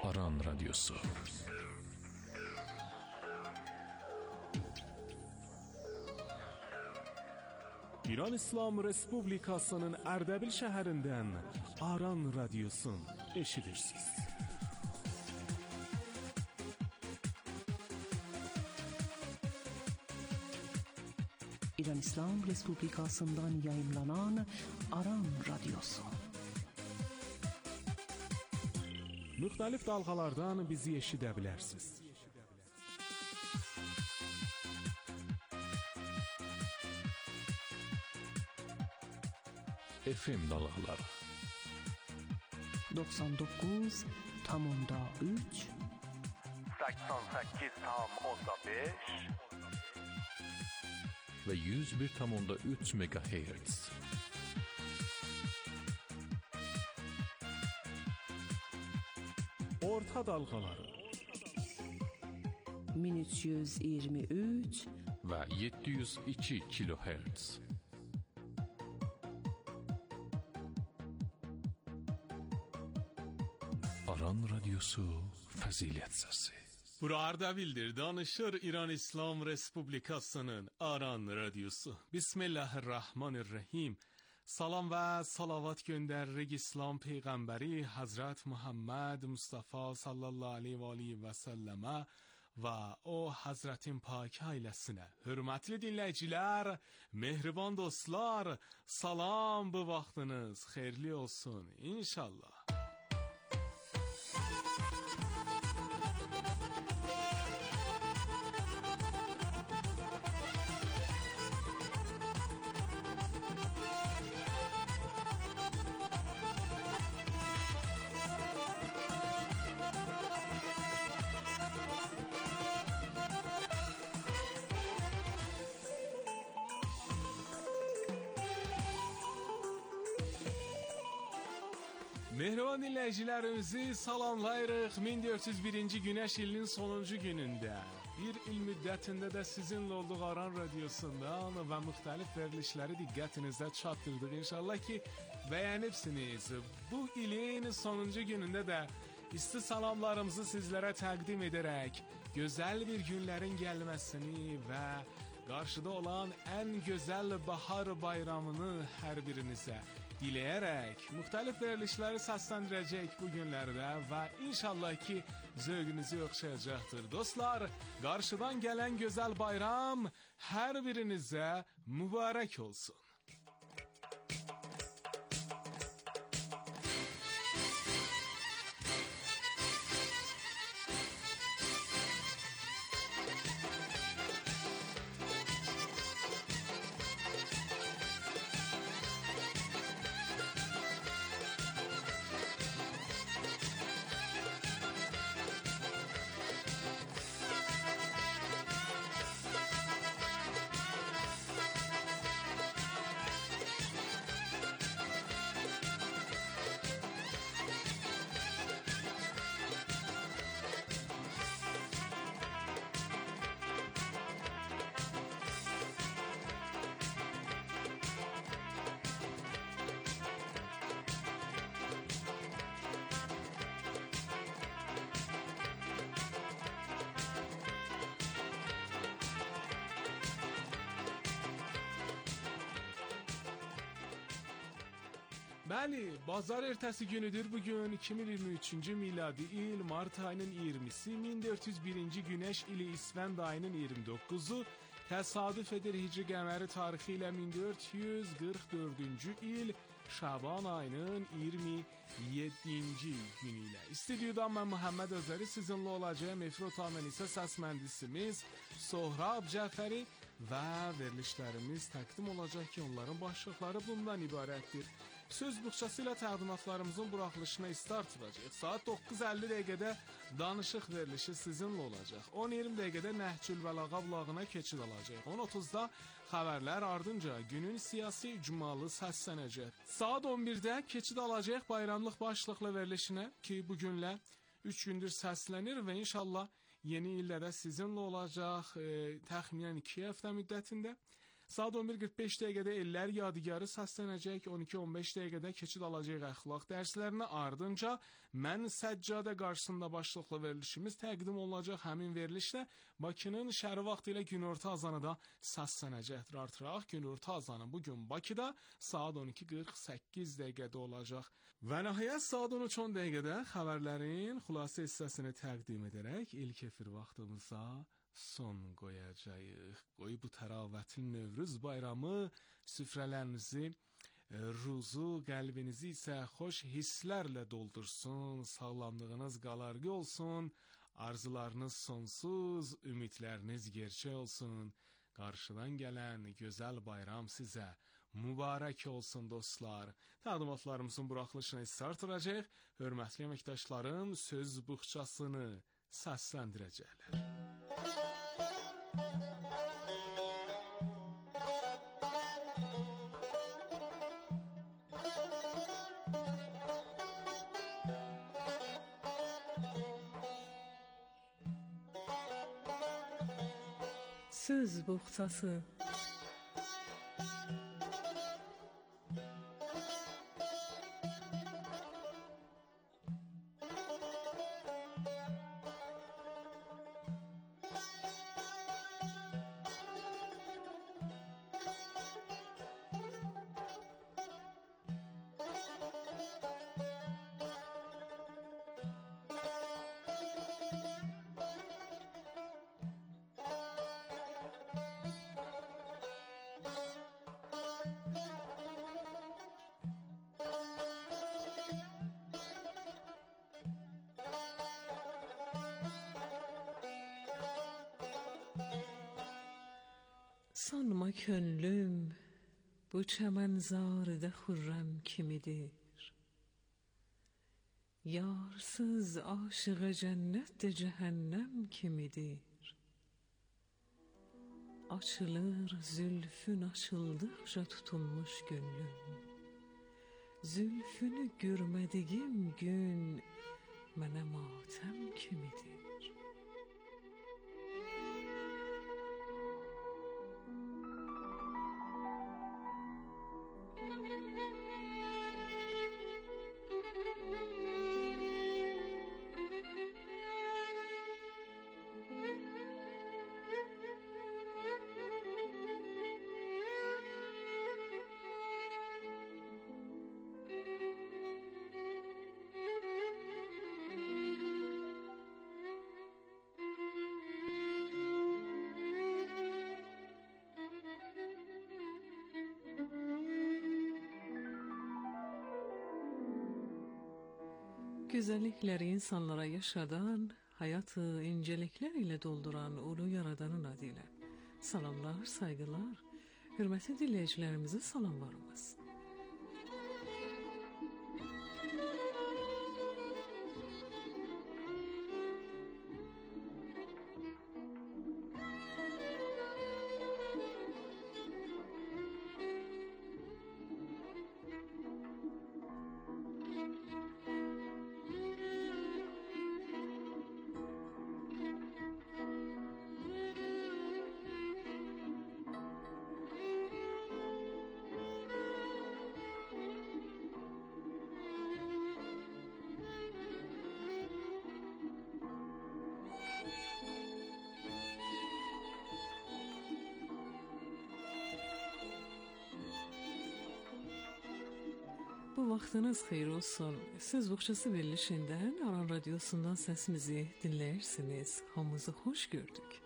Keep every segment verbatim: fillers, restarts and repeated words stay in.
Aran Radyosu. İran İslam Respublikasının Ərdəbil şəhərindən Aran Radyosun eşidirsiniz. İran İslam Respublikasından yayımlanan Aran Radyosu. Müxtəlif dalğalardan bizi eşidə bilərsiniz. F M dalğaları doksan dokuz nokta üç seksen sekiz nokta beş ve yüz bir nokta üç megahertz. Orta dalğaları bin üç yüz iyirmi üç ve yedi yüz iki kilohertz. Aran Radyosu Fəzilət Səsi. Bura Ardabildir, danışır İran İslam Respublikasının Aran Radyosu. Bismillahirrahmanirrahim. Salam və salavat göndəririk İslam Peyğəmbəri Hazret Muhammed Mustafa sallallahu aleyhi və aleyhi və səlləmə və o Hazretin pak ailəsinə. Hörmətli dinləyicilər, mehriban dostlar, salam, bu vaxtınız xeyirli olsun inşallah. Mehriban dinləyicilərimizi salamlayırıq min dörd yüz birinci Günəş ilinin sonuncu günündə. Bir il müddətində də sizinlə olduğu Aran Radyosundan və müxtəlif verilişləri diqqətinizdə çatdırdıq. İnşallah ki, bəyənibsiniz. Bu ilin sonuncu günündə də isti salamlarımızı sizlərə təqdim edərək, gözəl bir günlərin gəlməsini və qarşıda olan ən gözəl bahar bayramını hər birinizə diləyərək müxtəlif verilişləri səsləndirəcək bu günlərdə və inşallah ki, zövqünüzü oxşayacaqdır. Dostlar, qarşıdan gələn gözəl bayram hər birinizə mübarək olsun. Bəli, bazar ertəsi günüdür bugün iki min iyirmi üçüncü miladi il Mart ayının iyirmisi, min dörd yüz birinci Günəş ili İsfənd ayının iyirmi doqquzu, təsadüf edir Hicri qəməri tarixi ilə min dörd yüz qırx dördüncü il Şaban ayının iyirmi yeddinci günü ilə. İstudiyudan mən Muhammed Özəri sizinlə olacağım. Efir otağından isə səs mühəndisimiz Sohrab Cəfəri və verilişlərimiz təqdim olacaq ki, onların başlıqları bundan ibarətdir. Söz buxçası ilə təqdimatlarımızın buraxılışına start vuracaq. Saat doqquz əlli dəqiqədə danışıq verilişi sizinlə olacaq. on iyirmi dəqiqədə Nəhcül Bəlağə blağına keçid alacaq. on otuzda xəbərlər, ardınca günün siyasi icmalı səslənəcək. Saat on birdə keçid alacaq bayramlıq başlıqlı verilişinə ki, bu günlə üç gündür səslənir və inşallah yeni ildə də sizinlə olacaq e, təxminən iki həftə müddətində. Saat on bir qırx beş dəqiqədə Ellər Yadigarı səslənəcək, on iki on beş dəqiqədə keçid alacaq əxlaq dərslərinə, ardınca Mən Səccadə qarşısında başlıqlı verilişimiz təqdim olunacaq. Həmin verilişdə Bakının şəhəri vaxtı ilə günorta azanı da səslənəcəkdir. Artıraq günorta azanı bugün Bakıda saat on iki qırx səkkiz dəqiqədə olacaq. Və nəhayət saat on üç on dəqiqədə xəbərlərin xülasə hissəsini təqdim edərək ilk efir vaxtımıza son qoyacağıq. Qoy bu təravətli Nevruz bayramı süfrələrinizi, ruzu, qəlbinizi isə xoş hisslərlə doldursun, sağlamlığınız qalarqı olsun, arzularınız sonsuz, ümidləriniz gerçək olsun. Qarşıdan gələn gözəl bayram sizə mübarək olsun dostlar. Təqdimatlarımızın buraxılışına istartıracaq, hörmətli əməkdaşlarım söz buxçasını səsləndirəcəklər. Söz buxçası. Sanma könlüm bu çəmənzarda xürrəm kimidir. Yarsız aşığa cənnət də cəhənnəm kimidir. Açılır zülfün açıldıqca tutunmuş gönlüm. Zülfünü görmədiyim gün mənə matəm kimidir. Güzellikleri insanlara yaşadan, hayatı incelikler ile dolduran ulu yaradanın adıyla. Salamlar, saygılar, hürmetli dinleyicilerimize salamlarımız. Bu vaxtınız xeyir olsun. Söz buxçası verilişinden Aran Radyosu'ndan sesimizi dinleyirsiniz. Hamınızı hoş gördük.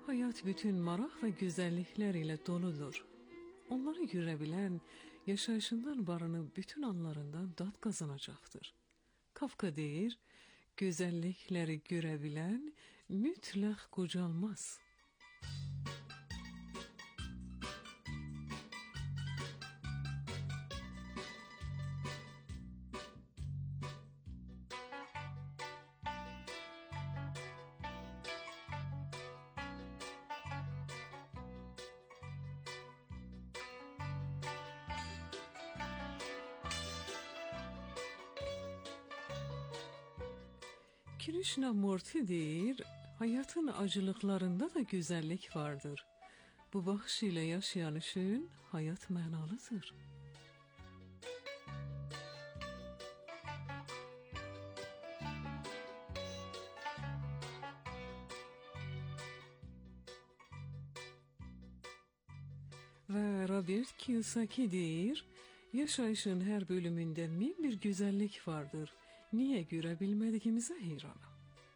Hayat bütün maraq və gözəlliklər ilə doludur. Onları görə bilən, yaşayışından barınıb bütün anlarından dad qazanacaqdır. Kafka deyir, gözəllikləri görə bilən mütləq qocalmaz. Krishnamurti deyir, hayatın acılıklarında da güzellik vardır. Bu bakış ile yaşayan üçün hayat mənalıdır. Ve Robert Kiyosaki deyir, yaşayışın her bölümünde min bir güzellik vardır. Niye görebilmediğimize heyranım.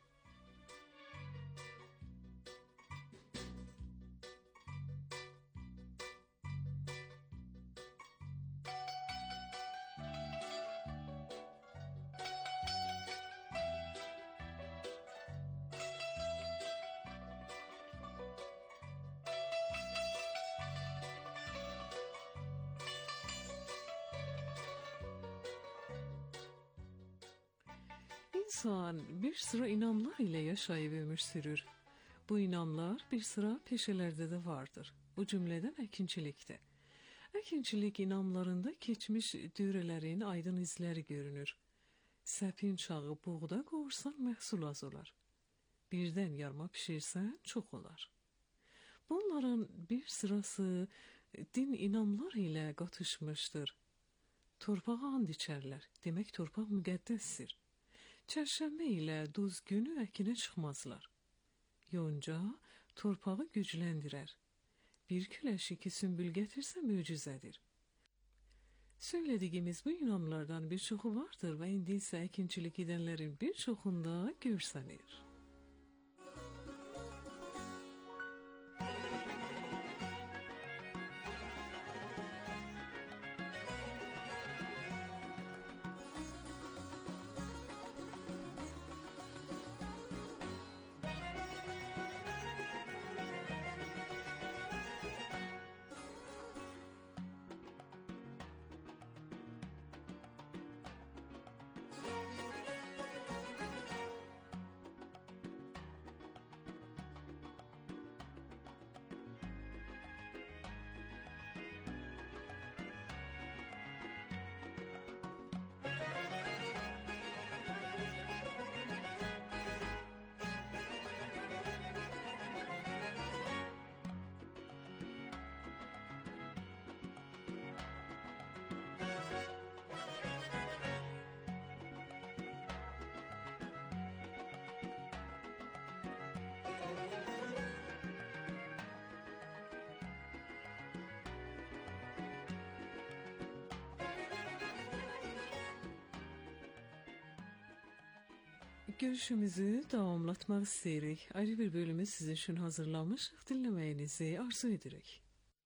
İnsan bir sıra inanlar ile yaşayıp ömür sürür. Bu inanlar bir sıra peşelerde de vardır. Bu cümleden əkinçilikdə. Əkinçilik inanlarında keçmiş dövrələrin aydın izləri görünür. Səpin çağı buğda qovursan məhsul az olar. Birdən yarma pişirsən çox olar. Bunların bir sırası din inanlar ilə qatışmışdır. Torpağa and içərlər. Demək torpaq müqəddəsdir. Çərşənbə ilə duz günü əkinə çıxmazlar. Yonca torpağı gücləndirər. Bir küləş iki sümbül gətirsə möcüzədir. Söylediğimiz bu inanlardan bir çoxu vardır və indi isə əkinçilik edənlərin bir çoxunda görsənir. Görüşümüzü davamlatmak isteyirik. Ayrı bir bölümü sizin için hazırlamışıq. Dinleməyinizi arzu edirik.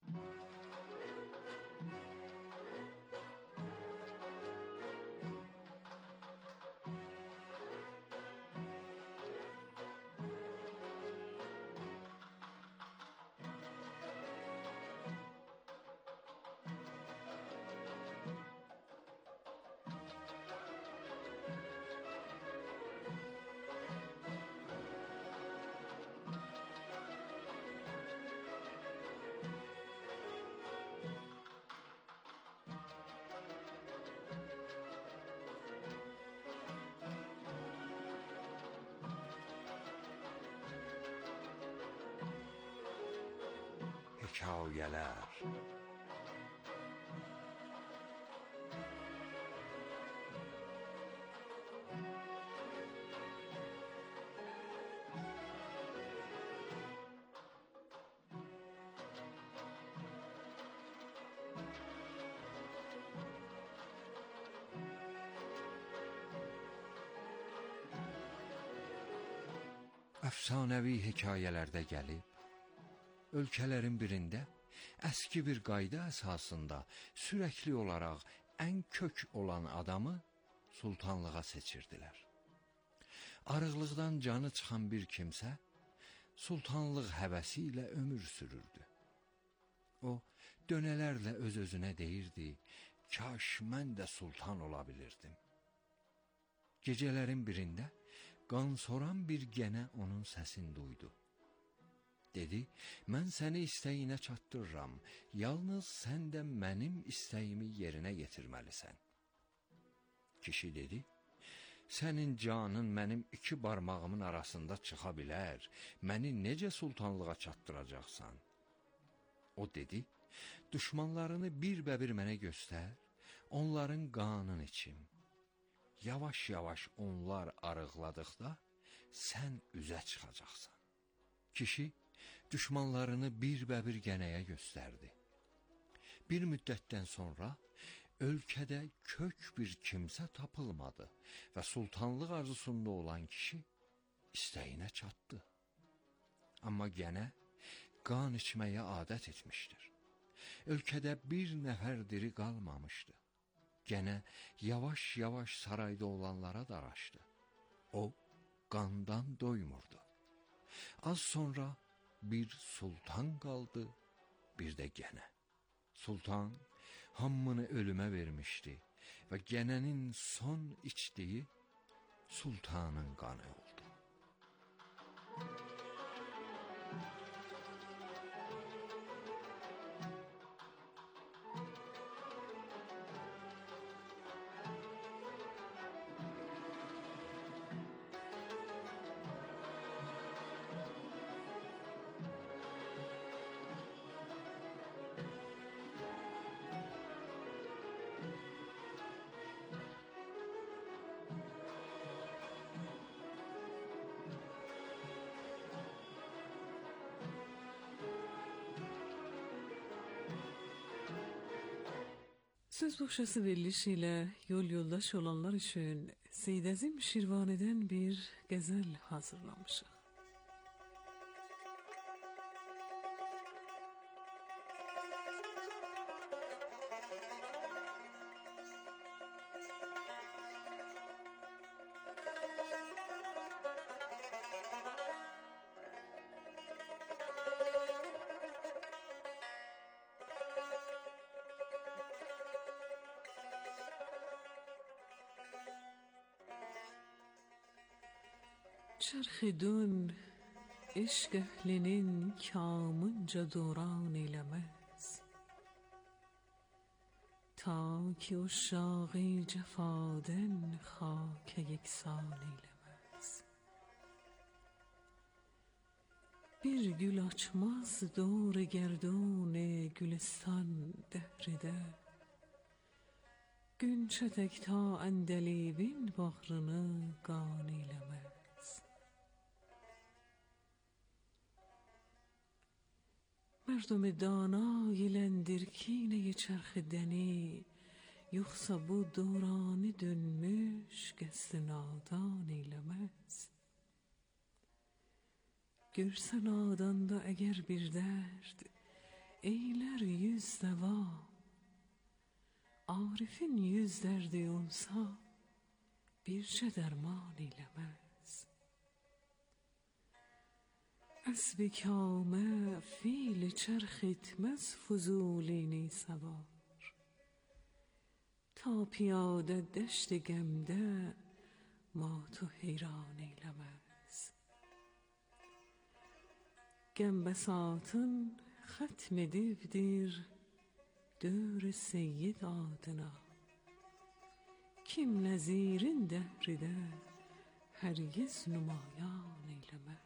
Hekayələr. Əfsanəvi hekayələrdə gəlib Ölkələrin birində əski bir qayda əsasında sürəkli olaraq ən kök olan adamı sultanlığa seçirdilər. Arıqlıqdan canı çıxan bir kimsə sultanlıq həvəsi ilə ömür sürürdü. O, dönələrlə öz-özünə deyirdi, kaş mən də sultan ola bilirdim. Gecələrin birində qan soran bir gənə onun səsini duydu. Dedi, mən səni istəyinə çatdırıram, yalnız sən də mənim istəyimi yerinə yetirməlisən. Kişi dedi, sənin canın mənim iki barmağımın arasında çıxa bilər, məni necə sultanlığa çatdıracaqsan? O dedi, düşmanlarını bir-bə-bir mənə göstər, onların qanını içim. Yavaş-yavaş onlar arıqladıqda sən üzə çıxacaqsan. Kişi düşmanlarını bir-bə-bir gənəyə göstərdi. Bir müddətdən sonra ölkədə kök bir kimsə tapılmadı və sultanlıq arzusunda olan kişi istəyinə çatdı. Amma gənə qan içməyə adət etmişdir. Ölkədə bir nəfər diri qalmamışdı. Gənə yavaş-yavaş sarayda olanlara daraşdı. O, qandan doymurdu. Az sonra bir sultan qaldı, bir də gənə. Sultan hamını ölümə vermişdi və gənənin son içdiyi sultanın qanı oldu. Söz boşası verilişiyle yol yoldaş olanlar için Seyyid Əzim Şirvani'den bir gazel hazırlamışıq. Çarx dön, eşq əhlinin kamınca döran eyləməz. Ta ki uşağı cəfadən xakə yeksan eyləməz. Bir gül açmaz dor gerdun gülistan dəhridə. Günçə tək ta əndəlibin bağrını qan eyləməz. مردم دانای لندرکینه چرخ دنی یخصا bu دورانی dönmüş قصد nadan eylemez. Görsen adanda eğer bir dert eyler yüz deva. Arif'in yüz derdi olsa bir şey derman eylemez. اسب کامه فیل چرخ اتمز فضولینی سوار تا پیاده دشت گمده ما تو حیران eylemez. Gem besatın hatmedivdir dör seyyid adına. Kim nezirin dehride hergiz numayan eylemez.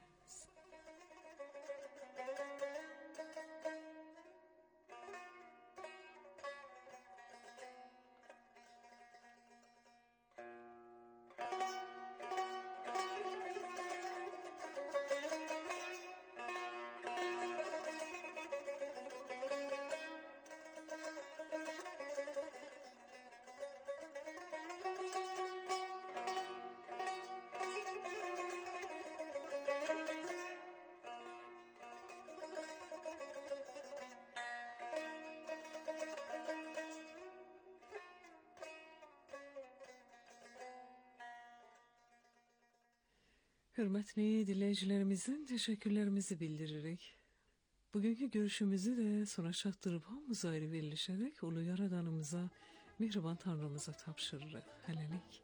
hörmətli dinləyicilərimizin təşəkkürlərimizi bildiririk. Bugünkü görüşümüzü də sona çatdırıb hamımız ayrı verilişərək ulu yaradanımıza, mehriban Tanrımıza tapşırırıq. Hələlik.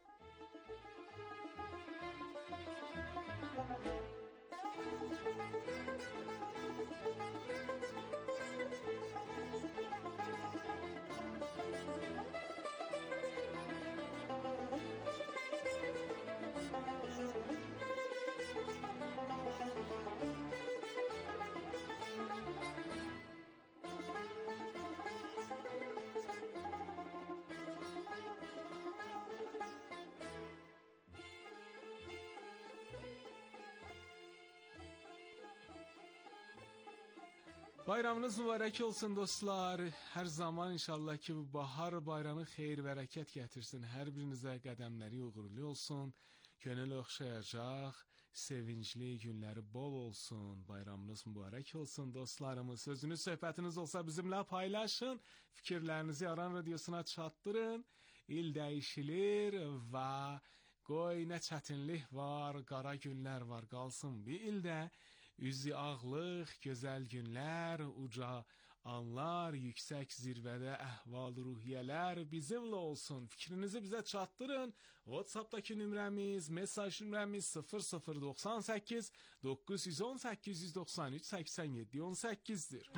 Bayramınız mübarək olsun dostlar. Hər zaman inşallah ki bu bahar bayramı xeyir bərəkət gətirsin. Hər birinizə qədəmləri uğurlu olsun. Könül oxşayacaq, sevincli günləri bol olsun. Bayramınız mübarək olsun dostlarımız. Sözünüz, söhbətiniz olsa bizimlə paylaşın. Fikirlərinizi Aran Radiosuna çatdırın. İl dəyişilir və qoy nə çətinlik var, qara günlər var. Qalsın bir ildə üzü ağlıq, gözəl günlər, uca anlar, yüksək zirvədə əhval-ruhiyyələr bizimlə olsun. Fikrinizi bizə çatdırın. WhatsApp'daki nömrəmiz, mesaj nömrəmiz sıfır sıfır doxsan səkkiz doqquz yüz on səkkiz yüz doxsan üç səksən yeddi on səkkizdir.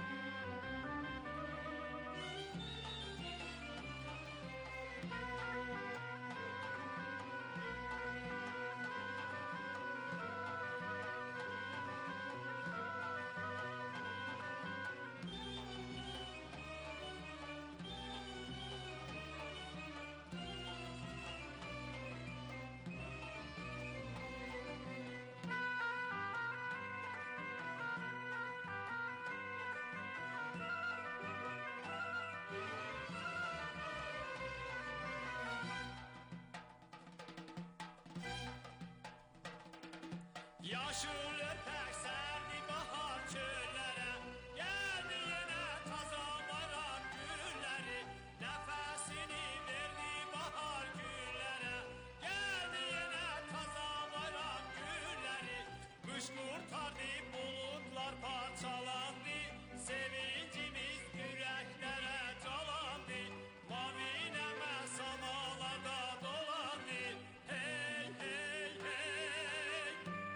Yaşıl öpək sərdi bahar çöllərə, gəldi yenə taza baran gülləri, nəfəsini verdi bahar güllərə, gəldi yenə taza baran gülləri, qış qurtardı, bulutlar parçalandı, sevincimiz ürəklərə calandı, mavi nəmə samalarda dolandı, hey hey hey.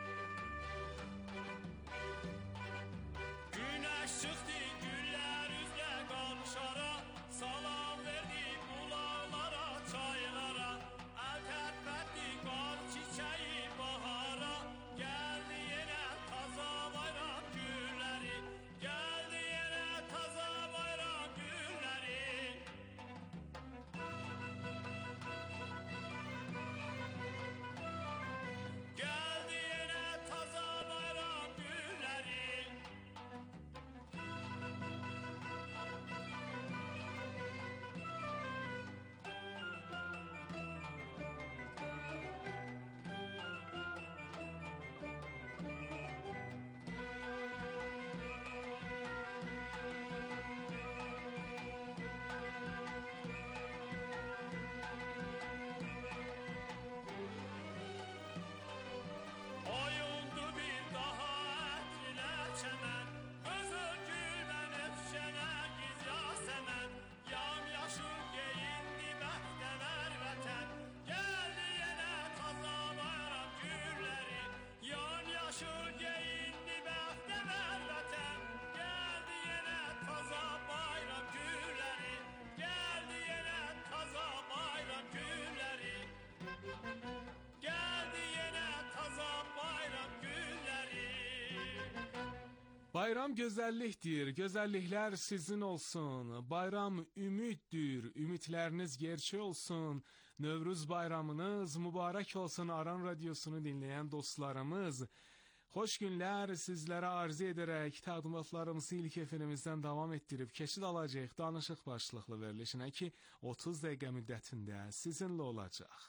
Güneş çıktı güller üzle kalmışara, salam verdi bulağlara, çaylara, el terpetti kar çiçeği bahara, geldi yine taza bayram gülleri, geldi yine taza bayram gülleri. Geldi yine taza bayram gülleri. Oyundu bir daha ettiler çemen, kızıl gülden öpüşene giz yasemen, yamyaşıl giyindi behdeler vətən, geldi yine taza bayram gülleri, yamyaşıl giyindi behdeler vətən, geldi yine taza bayram gülleri, geldi yine taza bayram gülleri. Geldi yine taza bayram günleri. Bayram gözəllikdir, gözəlliklər sizin olsun. Bayram ümiddir, ümidləriniz gerçək olsun. Növruz bayramınız mübarək olsun Aran Radiosunu dinləyən dostlarımız. Xoş günlər sizlərə arzu edərək təqdimatlarımızı ilk efenimizdən davam etdirib keçid alacaq danışıq başlıqlı verilişinə ki otuz dəqiqə müddətində sizinlə olacaq.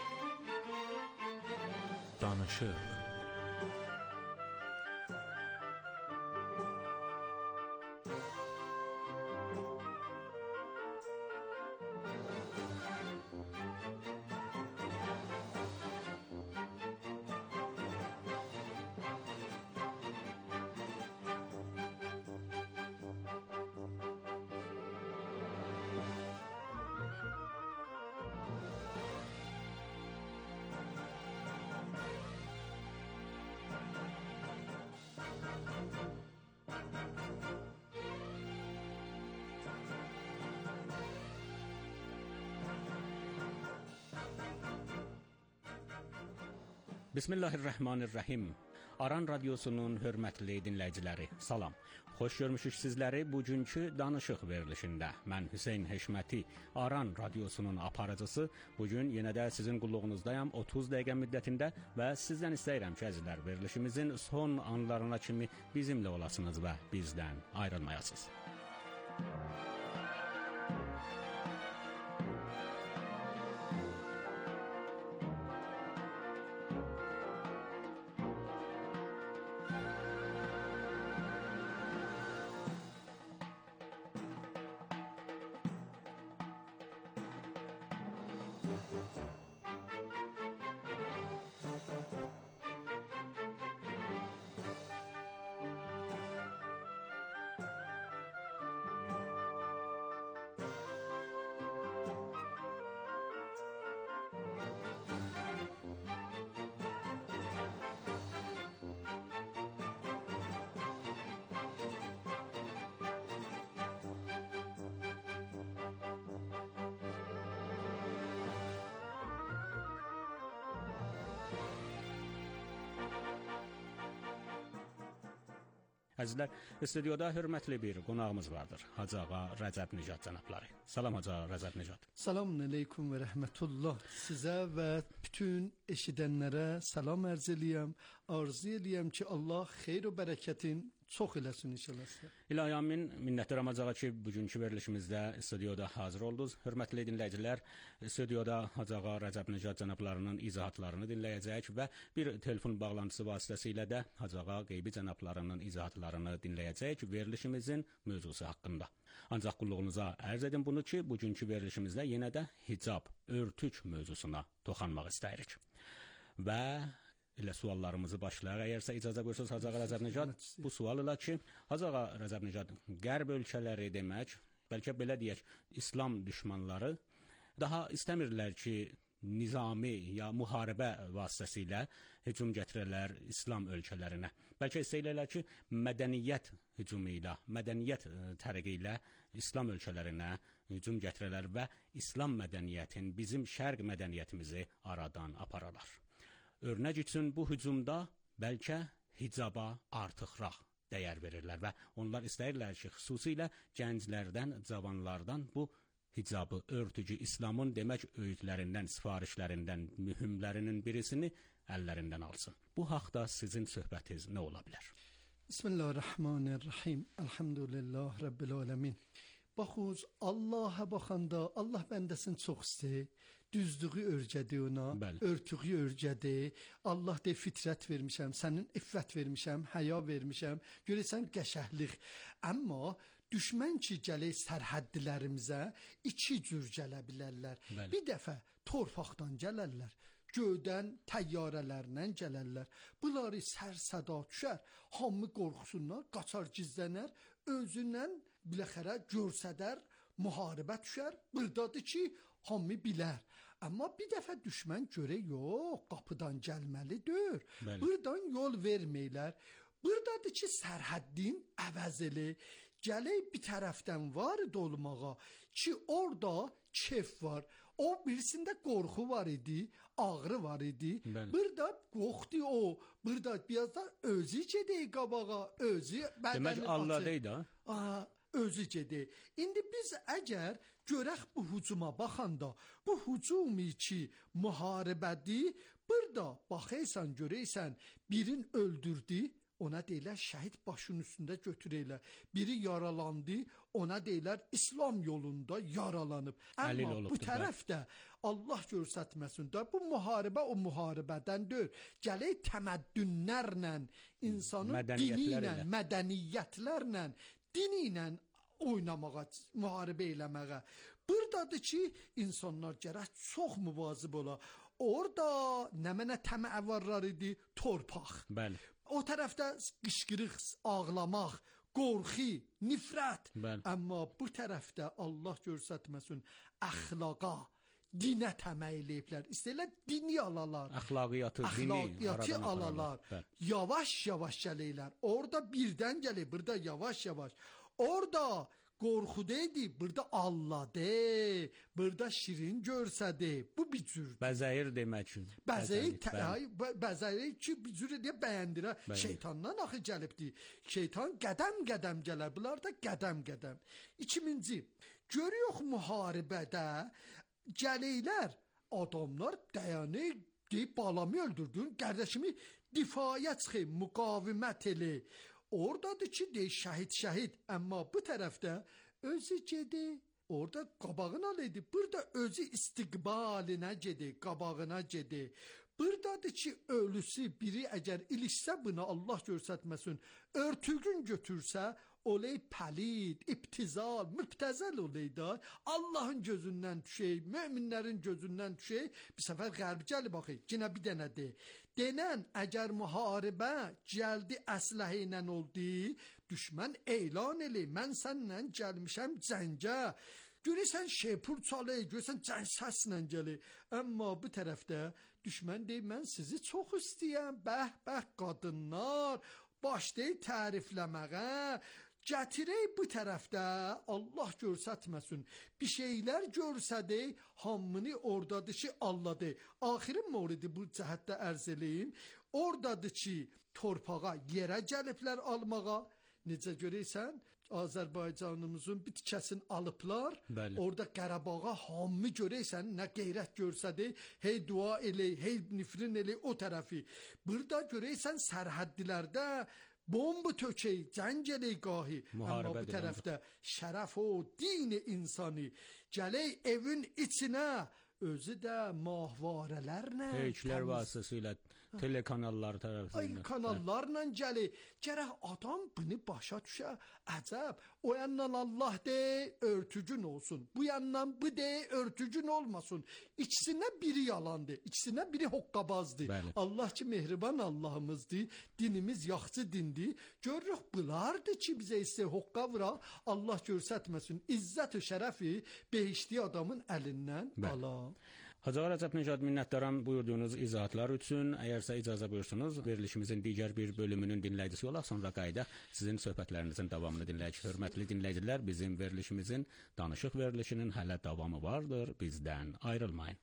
Danışıq. Bismillahirrahmanirrahim. Aran Radiosunun hörmətli dinləyiciləri, salam. Xoş görmüşük sizləri bugünkü danışıq verilişində. Mən Hüseyn Heşməti, Aran Radiosunun aparıcısı. Bugün yenə də sizin qulluğunuzdayam otuz dəqiqə müddətində və sizdən istəyirəm ki, əzizlər, verilişimizin son anlarına kimi bizimlə olasınız və bizdən ayrılmayasınız. Əzizlər, stüdyoda hörmətli bir qonağımız vardır. Hacı Ağa Rəcəb Nicat cənabları. Salam Hacı Ağa Rəcəb Nicat. Selamun aleyküm ve rahmetullah. Size ve bütün eşidenlere selam arz eləyəm. Arzu eləyəm ki Allah xeyr və bərəkətin çox eləsin inşallah. İlahi amin. Minnətdaram Hacı Ağa ki bugünkü verilişimizdə stüdyoda hazır oldunuz. Hörmətli dinləyicilər, stüdyoda Hacı Ağa Rəcəb Nicat cənablarının izahatlarını dinləyəcəyik və bir telefon bağlantısı vasitəsilə də Hacı Ağa qeybi cənablarının izahatlarını dinləyəcəyik verilişimizin mövzusu haqqında. Ancaq qulluğunuza ərz edim bunu ki, bugünkü verilişimizdə yenə də hicab, örtük mövzusuna toxanmaq istəyirik. Və elə suallarımızı başlayaq. Əgərsə icazə buyursunuz Hacı Ağa Rəcəb Nicat, bu sual ilə ki, Hacı Ağa Rəcəb Nicat, qərb ölkələri demək, bəlkə belə deyək, İslam düşmanları daha istəmirlər ki, nizami ya müharibə vasitəsilə hücum gətirərlər İslam ölkələrinə. Bəlkə istəyirlər ki, mədəniyyət hücumu ilə, mədəniyyət təriqi ilə İslam ölkələrinə hücum gətirərlər və İslam mədəniyyətin, bizim şərq mədəniyyətimizi aradan apararlar. Örnək üçün bu hücumda bəlkə hicaba artıqraq dəyər verirlər və onlar istəyirlər ki, xüsusilə gənclərdən, cavanlardan bu hicabı, örtücü, İslamın demək öğütlərindən, sifarişlərindən, mühümlərinin birisini əllərindən alsın. Bu haqda sizin söhbətiniz nə ola bilər? Bismillahirrahmanirrahim. Elhamdülillah Rabbil alemin. Baxınız, Allah'a baxanda Allah bəndəsini çox istəyir. Düzlüğü örcədi ona, Bəli. örtüğü örcədi. Allah de fitrət vermişəm, sənin iffət vermişəm, həya vermişəm. Görəsən qəşəhlik. Amma düşmən ki gəlir sərhəddilərimizə iki cür gələ bilərlər. Bəli. Bir dəfə torpaqdan gələrlər, göydən təyyarələrlə gələrlər. Bunları sərsəda düşər, hamı qorxusunlar, qaçar gizlənər, özündən biləxərə görsədər, müharibə düşər. Buradadır ki, hamı bilər. Amma bir dəfə düşmən görə yox, qapıdan gəlməlidir. Bəli. Buradan yol verməylər. Buradadır ki, sərhəddin əvəzili. Gələk bir tərəfdən var olmağa ki, orada kef var. O birisində qorxu var idi, ağrı var idi. Bəli. Burada qorxdu o. Burada biraz da özü gedək qabağa, özü bədəni Demək Allah deyil ha? Aa, özü gedək. İndi biz əgər görək bu hücuma baxanda, bu hücumi ki, müharibədir, burada baxaysan, görəysən, birin öldürdü, ona deyirlər şəhid başının üstündə götürəylər. Biri yaralandı, ona deyirlər İslam yolunda yaralanıb. Amma bu tərəfdə Allah görsətməsin də bu müharibə o müharibədən deyil. Gələk təməddünlərlə, insanın dini ilə, mədəniyyətlərlə, dini ilə oynamağa, müharibə eləməyə. Buradadır ki, insanlar gərək çox müvazib ola. Orada nə mənə təmə varlar idi? Torpaq. Bəli. O tərəfdə qışqırıq, ağlamaq, qorxu, nifrət. Bəli. Amma bu tərəfdə Allah görsətməsin əxlaqa, dinə təməyləyiblər. İstəyirlər dini alalar. Əxlaqiyyatı, dini Əxlaqiyyatı alalar. Yavaş-yavaş gəlirlər. Orada birdən gəlir, burada yavaş-yavaş. Orada qorxudaydı, burada Allah de, burada şirin görsədi. Bu bir cür. Bəzəyir demək üçün. Bəzəyir, bəzəyir ki, bir cür deyə bəyəndir. Şeytandan axı gəlibdi. Şeytan qədəm-qədəm gələr. Bunlar da qədəm-qədəm. İkinci, görüyoruz müharibədə gəlirlər, adamlar dayanır, deyib balamı öldürdün, qardaşımı difaya çıxıb, müqavimət elə. Oradadır ki, deyir şəhid şəhid, amma bu tərəfdə özü gedi, orada qabağına alıydı, burada özü istiqbalinə gedi, qabağına gedi. Buradadır ki, ölüsü biri əgər ilişsə buna Allah görsətməsin, örtügün götürsə, olay pəlid, iptizal, müptəzəl olay da, Allahın gözündən düşey, möminlərin gözündən düşey, bir səfər qərb gəli baxı, yenə bir dənə de. Denən, əgər müharibə gəldi əsləhə ilə oldu, düşmən elan elə, mən sənlə gəlmişəm cəngə. Görürsən şeypur çalır, görürsən cəng səslə gəlir. Amma bu tərəfdə düşmən deyir, mən sizi çox istəyəm, bəh-bəh qadınlar, başlayır tərifləməyə. Gətirək bu tərəfdə Allah görsətməsin. Bir şeylər görsədi, hamını oradadır ki, Allah'dır. Axirin moridi bu cəhətdə ərz eləyim. Oradadır ki, torpağa, yerə gəliblər almağa. Necə görürsən? Azərbaycanımızın bir tikəsini alıblar. Bəli. Orada Qarabağa hamı görürsən, nə qeyrət görsədi, hey dua elə, hey nifrin elə o tərəfi. Burada görürsən sərhəddilərdə bomba tökey, cəng elə qahi. Amma bu tərəfdə şərəf o din insanı gələk evin içinə, özü də mahvarələrlə, heyklər vasitəsilə telekanallar tərəfindən. Ay kanallarla gəlir. Gərək adam bunu başa düşə. Əcəb. O yandan Allah de, örtücün olsun. Bu yandan bu de, örtücün olmasın. İkisine biri yalandır. İkisine biri hoqqabazdır. Bəli. Allah ki mehriban Allahımızdır. Dinimiz yaxşı dindir. Görürük bunlardır ki bizə isə hoqqa vuraq. Allah görsətməsin. İzzət-ü şərəfi behişli adamın əlindən ala. Hacı Ağa Rəcəb Nicat, minnətdaram buyurduğunuz izahatlar üçün. Əgərsə icazə buyursunuz, verilişimizin digər bir bölümünün dinləyicisi olaq, sonra qayda sizin söhbətlərinizin davamını dinləyək. Hörmətli dinləyicilər, bizim verilişimizin, danışıq verilişinin hələ davamı vardır. Bizdən ayrılmayın.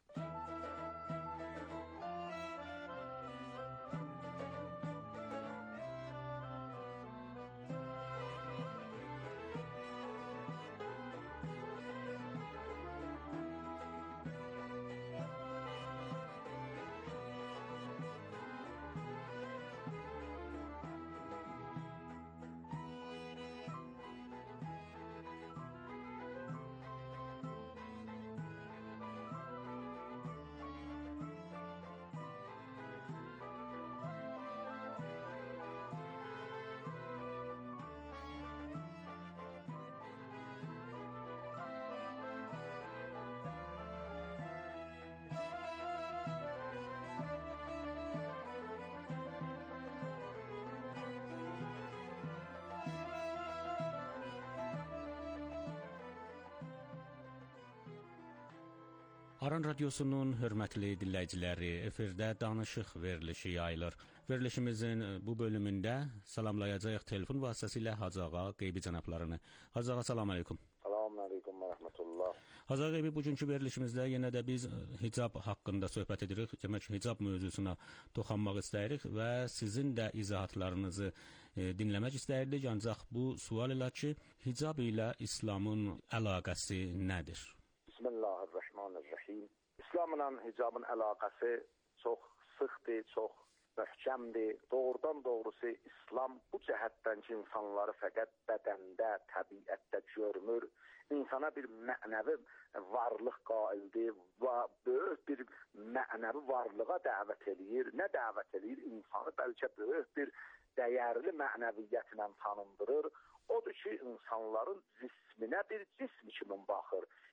Aran Radiosunun hörmətli dinləyiciləri, efirdə danışıq verilişi yayılır. Verilişimizin bu bölümündə salamlayacağıq telefon vasitəsilə Hacı Ağa Qeybi cənablarını. Hacı Ağa, salam aleykum. Salam aleykum və rəhmətullah. Hacı Ağa Qeybi, bugünkü verilişimizdə yenə də biz hicab haqqında söhbət edirik. Demək, hicab mövzusuna toxanmaq istəyirik və sizin də izahatlarınızı e, dinləmək istəyirdik. Ancaq bu sual ilə ki, hicab ilə İslamın əlaqəsi nədir? Bismillahirrahmanirrahim. İslamla hicabın əlaqəsi çox sıxdır, çox möhkəmdir. Doğrudan doğrusu İslam bu cəhətdən ki, insanları fəqət bədəndə, təbiətdə görmür. İnsana bir mənəvi varlıq qaildir və böyük bir mənəvi varlığa dəvət eləyir. Nə dəvət eləyir? İnsanı bəlkə böyük bir dəyərli mənəviyyətlə tanındırır. Odur ki, insanların cisminə bir cism kimi baxır.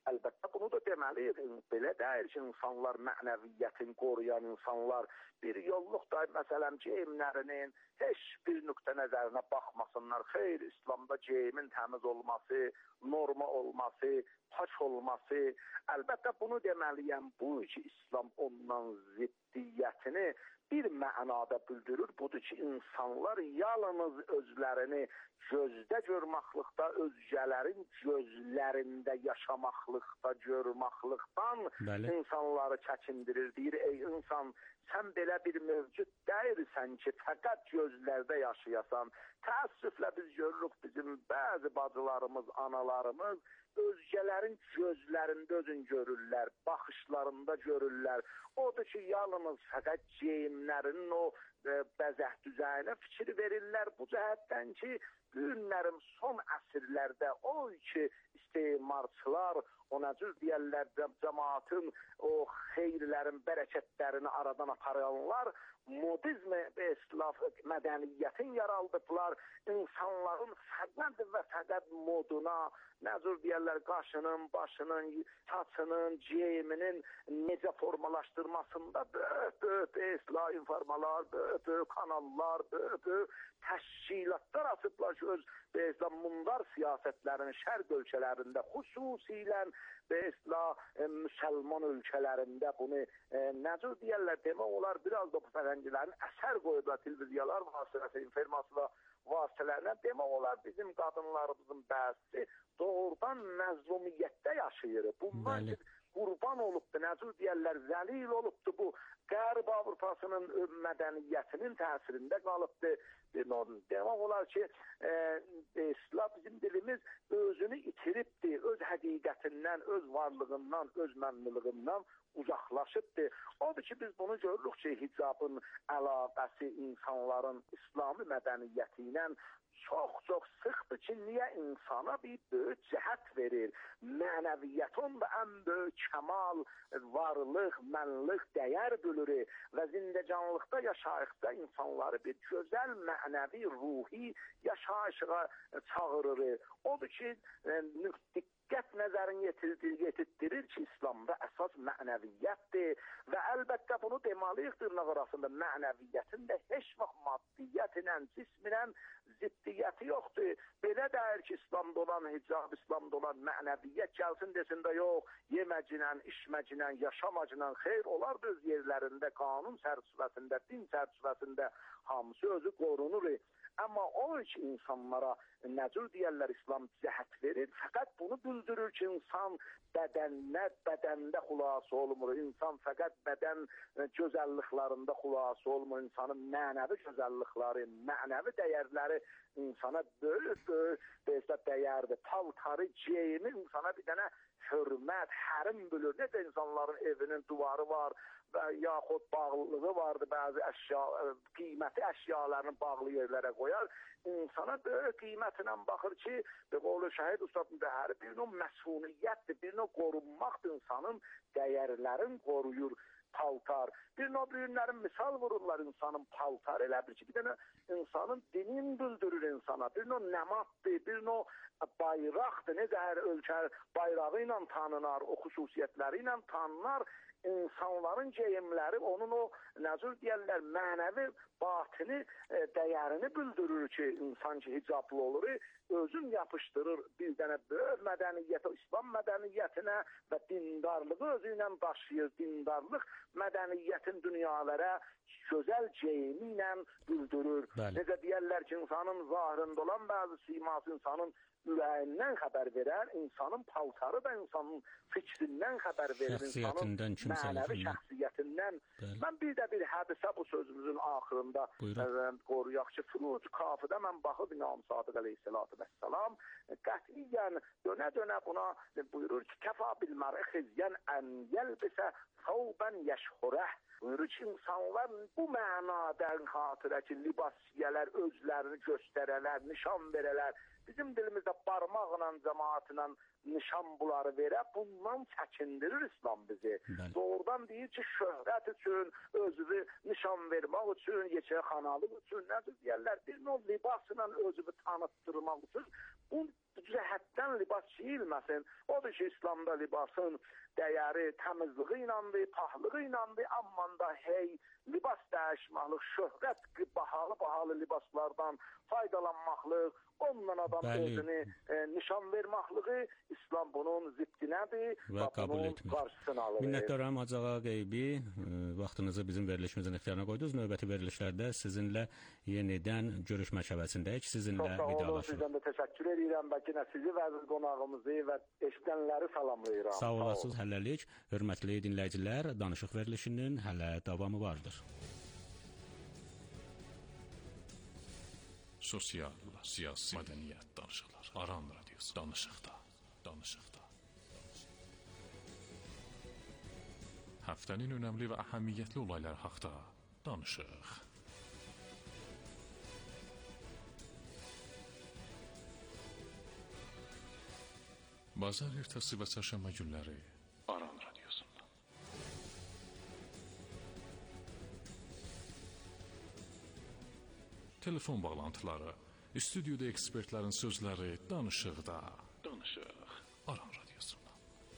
Əlbəttə bunu da deməliyik. Belə deyil ki, insanlar mənəviyyətini qoruyan insanlar bir yolluq da məsələn geyimlərinin heç bir nöqtə nəzərinə baxmasınlar. Xeyr, İslamda geyimin təmiz olması, norma olması, pak olması. Əlbəttə bunu deməliyəm. Bu ki, İslam ondan ziddiyyətini bir mənada bildirir. Budur ki, insanlar yalnız özlərini gözdə görməklikdə, özgələrin gözlərində yaşamaqlıqda, görməklikdən Bəli. insanları çəkindirir. Deyir, ey insan, sən belə bir mövcud deyilsən ki, fəqət gözlərdə yaşayasan. Təəssüflə biz görürük bizim bəzi bacılarımız, analarımız özgələrin gözlərində özün görürlər, baxışlarında görürlər. Odur ki, yalnız fəqət geyimlərinin o e, bəzək düzəyinə fikir verirlər. Bu cəhətdən ki, bu günlərin son əsrlərdə o ki, istemarçılar, ona cüz deyərlər, cəmaatın o xeyirlərin, bərəkətlərini aradan aparanlar, modizm və İslam mədəniyyətin yaraldıqlar, insanların fəqət və fəqət moduna, nəzür deyərlər, qaşının, başının, saçının, geyiminin necə formalaşdırmasında böyük-böyük İslam informalar, böyük-böyük kanallar, böyük-böyük təşkilatlar açıblar ki, öz İslam mundar siyasətlərini şərq ölkələrində, xüsusilə İslam e, müsəlman ölkələrində bunu e, necə deyərlər, demək olar, biraz da bu fərəngilərin əsər qoyublar televiziyalar vasitəsilə, informasiya vasitələrinə, demək olar bizim qadınlarımızın bəzi doğrudan məzlumiyyətdə yaşayır. Bunlar qurban olubdu, necə deyərlər, zəlil olubdu bu Qərb Avropasının mədəniyyətinin təsirində qalıbdı. Demək olar ki, e, İslam bizim dilimiz özünü itiribdi, öz həqiqətindən, öz varlığından, öz mənliliğindən uzaqlaşıbdı. Odur ki, biz bunu görürük ki, hicabın əlaqəsi insanların İslami mədəniyyəti ilə çox-çox sıxdır ki, niyə insana bir böyük cəhət verir. Mənəviyyətin də ən böyük kəmal, varlıq, mənlıq, dəyər bölürü və zindəcanlıqda yaşayıqda insanları bir gözəl mənəvi, ruhi yaşayışığa çağırır. Odur ki, diqqət nəzərini yetirdirir ki, İslamda əsas mənəviyyətdir və əlbəttə bunu demalıyıq dırnaq arasında, mənəviyyətin də heç vaxt maddiyyət ilə, cism ilə ziddiyyəti yoxdur. Belə deyir ki, İslamda olan hicab, İslamda olan mənəviyyət gəlsin desin də yox, yeməclə, içməclə, yaşamacla, xeyr, olar da öz yerlərində, qanun çərçivəsində, din çərçivəsində hamısı özü qorunur. Amma o ki, insanlara necə deyərlər, İslam cəhət verir, fəqət bunu bildirir ki, insan bədəndə, bədəndə xulası olmur, insan fəqət bədən gözəlliklərində xulası olmur, insanın mənəvi gözəllikləri, mənəvi dəyərləri insana böyük-böyük dəyərdir. Paltarı, geyimi insana bir dənə hörmət, hərim bölür. Necə insanların evinin duvarı var və yaxud bağlılığı vardı, bəzi əşya, qiyməti əşyalarını bağlı yerlərə qoyar. İnsana böyük qiymətlə baxır ki, bir qolu şəhid ustadın dəhəri bir növ məsuniyyətdir, bir növ qorunmaqdır, insanın dəyərlərin qoruyur. Paltar. Bir növ büyünlərin misal vururlar insanın paltar. Elə bir ki, bir dənə insanın dinin bildirir insana. Bir növ nəmatdır, bir növ bayraqdır. Necə hər ölkə bayrağı ilə tanınar, o xüsusiyyətləri ilə tanınar. İnsanların geyimləri onun o, necə deyərlər, mənəvi batini, e, dəyərini bildirir ki, insan ki, hicablı olur, özün yapışdırır bir dənə böyük mədəniyyətə, İslam mədəniyyətinə və dindarlığı özü ilə daşıyır. Dindarlıq mədəniyyətin dünyalara gözəl geyimi ilə bildirir. Bəli. Necə deyərlər ki, insanın zahirində olan bəzi siması insanın ürəyindən xəbər verər, insanın paltarı da insanın fikrindən xəbər verir, insanın mənəvi şəxsiyyətindən. Bəli. Mən bir də bir hədisə bu sözümüzün axırında qoruyaq ki, Furuc Kafıda mən baxıb İmam Sadiq əleyhissalatu vəssalam qətiyyən dönə-dönə buna buyurur ki, kəfa bil mər'i xizyən ən yəlbisə thawban yəşhurəh. Buyurur ki, insanlar bu mənadan xatirə ki, libasiyələr özlərini göstərələr, nişan verələr, bizim dilimizdə barmaqla, cəmaatla nişan bunları verə, bundan çəkindirir İslam bizi. Bəli. Doğrudan deyir ki, şöhrət üçün, özünü nişan vermək üçün, yeçə xanalıq üçün, nədir deyərlər, bir növ libasla özünü tanıtdırmaq üçün bu cəhətdən libas geyilməsin. Odur ki, İslamda libasın dəyəri təmizliyi iləndir, pahlığı iləndir, amma da hey libas dəyişməklik, şöhrət bahalı-bahalı libaslardan faydalanmaqlıq, ondan adam Bəli. özünü e, nişan verməkliği İslam bunun ziddinədir və bunun qarşısını alır. Minnətdaram Hacı Ağa Qeybi, e, vaxtınızı bizim verilişimizin ixtiyarına qoydunuz. Növbəti verilişlərdə sizinlə yenidən görüşmək həvəsindəyik. Sizinlə vidalaşırıq. Çox sağ olun, sizdən də təşəkkür edirəm və yenə sizi və əziz qonağımızı və eşidənləri salamlayıram. Sağ olasınız, hələlik. Hörmətli dinləyicilər, danışıq verilişinin hələ davamı vardır. Sosial, siyasi, mədəniyyət danışıqlar. Aran radiosu danışıqda, danışıqda. Həftənin önəmli və əhəmiyyətli olaylar haqda danışıq. Bazar ertəsi və çərşənbə günləri Aran radiosunda. Telefon bağlantıları, stüdyoda ekspertlərin sözləri, danışıqda, danışıq, Aran radiosunda.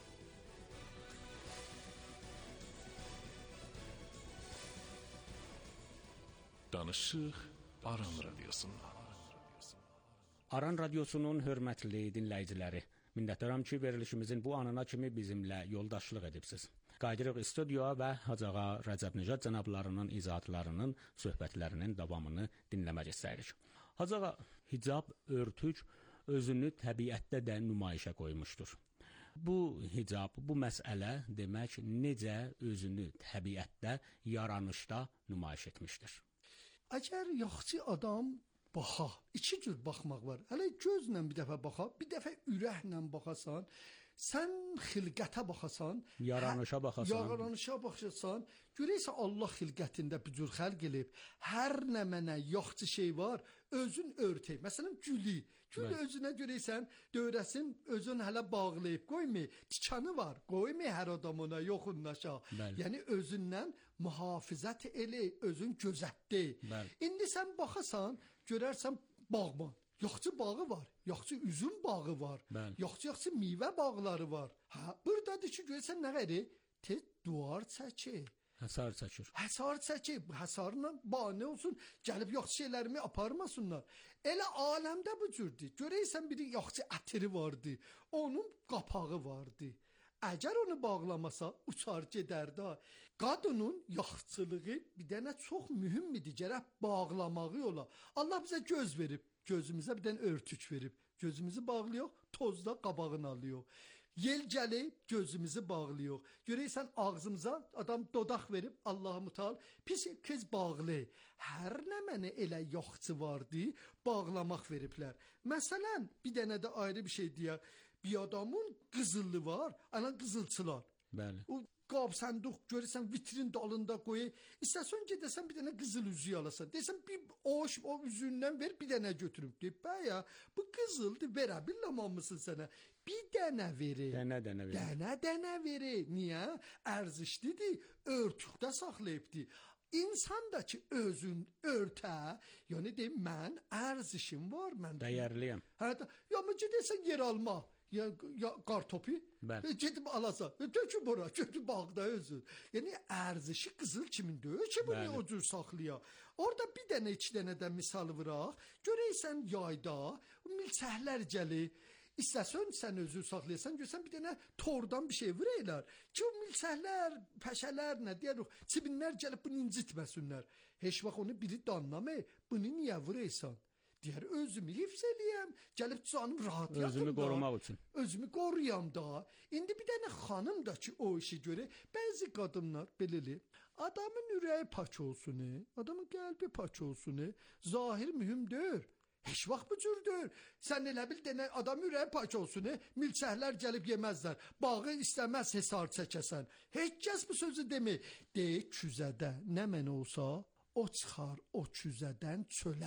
Danışıq, Aran radiosunda. Aran radiosunun hörmətli dinləyiciləri, minnətdaram ki, verilişimizin bu anına kimi bizimlə yoldaşlıq edibsiz. Qayıdırıq stüdyoya və Hacı Ağa Rəcəb Nicat cənablarının izahatlarının, söhbətlərinin davamını dinləmək istəyirik. Hacı Ağa, hicab, örtük özünü təbiətdə də nümayişə qoymuşdur. Bu hicab, bu məsələ demək necə özünü təbiətdə, yaranışda nümayiş etmişdir? Əgər yaxşı adam baxa, iki cür baxmaq var. Hələ gözlə bir dəfə baxa, bir dəfə ürəklə baxasan, sən xilqətə baxasan, yaranışa baxasan, yaranışa baxasan, görəysən Allah xilqətində bir cür xəlq elib. Hər nə mənə yaxşı şey var, özün örtək. Məsələn, gülü, gül Bəli. Özünə görəysən, dövrəsin özün hələ bağlayıb, qoyma, tikanı var, qoyma hər adam ona yoxunlaşa. Bəli. Yəni özündən mühafizət elə, özün gözətdi. Bəli. İndi sən baxasan, görərsən bağban. Yaxşı bağı var, yaxşı üzüm bağı var, yaxşı-yaxşı meyvə bağları var. Ha, buradadır ki, görsən nə qəri? Tez duvar çəkir. Həsar çəkir. Həsar çəkir. Həsarla bane olsun, gəlib yaxşı şeylərimi aparmasınlar. Elə aləmdə bu cürdür. Görəysən biri yaxşı ətiri vardı, onun qapağı vardı. Əgər onu bağlamasa, uçar gedərdə. Qadının yaxçılığı bir dənə çox mühümmidir, gərək bağlamağı ola. Allah bizə göz verib. Gözümüzə bir dənə örtük verib. Gözümüzü bağlayıq, tozda qabağını alıyor. Yel gəlib, gözümüzü bağlayıq. Görəysən ağzımıza adam dodaq verib, Allahı Müteal pis kız bağlı. Hər nə mənə elə yaxçı vardı, bağlamaq veriblər. Məsələn, bir dənə də ayrı bir şey deyək. Bir adamın qızılı var, ana qızılçılar. Bəli. O qab sanduq görürsən vitrin dalında qoy. İstəsən gedəsən bir dənə qızıl üzüyü alasan. Desən bir oş o üzündən ver, bir dənə götürüm. Deyib, bəya, bu qızıldır, verə bilməmmisin sənə. Bir dənə verir. Dənə-dənə verir. Dənə-dənə verir. Niyə? Ərzişlidir, örtükdə saxlayıbdır. İnsan da ki özün örtə, yəni deyim, mən ərzişim var, mən dəyərliyəm. Hə, ya mı gedəsən yer alma. Ya, ya qartopu, gedib alasan, tökü bura, kötü bağda özün. Yəni ərzişi qızıl kimindir ki, bunu o cür saxlaya. Orada bir dənə, iki dənədən misal vıraq, görəysən yayda, milçəklər gəlir. İstəsən sən özü saxlayasan, görsən bir dənə tordan bir şey vuraylar. Ki o milçəklər, pəşələr, nə deyərik, çibinlər gəlib bunu incitməsinlər. Heç vaxt onu biri danlamay, bunu niyə vuraysan? Deyər, özümü hifz eləyəm, gəlib canım rahat yatım da. Özümü qorumaq üçün. Özümü qoruyam da. İndi bir dənə xanım da ki, o işi görə, bəzi qadınlar beləli, adamın ürəyi paç olsun, adamın qəlbi paç olsun, zahir mühüm deyil. Heç vaxt bu cürdür. Sən elə bil denə adam ürəyi paç olsun, milçəklər gəlib yeməzlər. Bağı istəməz hesar çəkəsən. Heç kəs bu sözü demir. Deyək küzədə nə mən olsa, o çıxar o küzədən çölə.